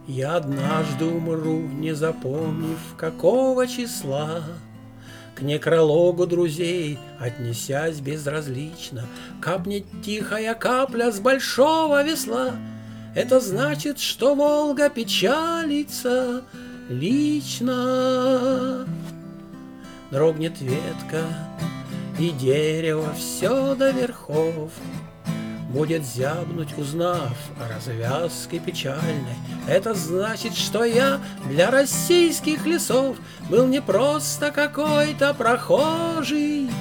Я однажды умру, не запомнив, какого числа. К некрологу друзей, отнесясь безразлично, капнет тихая капля с большого весла. Это значит, что Волга печалится лично. Дрогнет ветка, и дерево все до верхов будет зябнуть, узнав о развязке печальной. Это значит, что я для российских лесов был не просто какой-то прохожий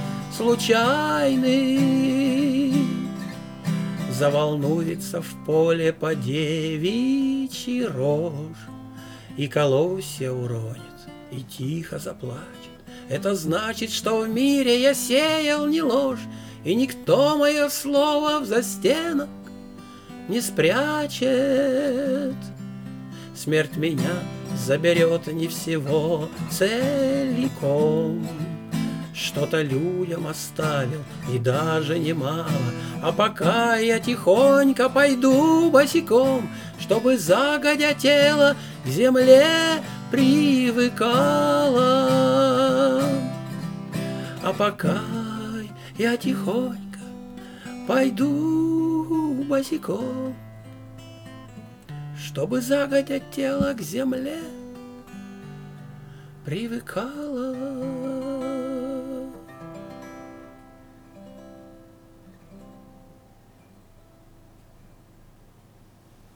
случайный. Заволнуется в поле по девичьи рожь, и колосья уронит, и тихо заплачет. Это значит, что в мире я сеял не ложь, и никто мое слово в застенок не спрячет. Смерть меня заберет не всего целиком, что-то людям оставил, и даже немало. А пока я тихонько пойду босиком, чтобы загодя тело к земле привыкало. А пока я тихонько пойду босиком, чтобы загодя тело к земле привыкало.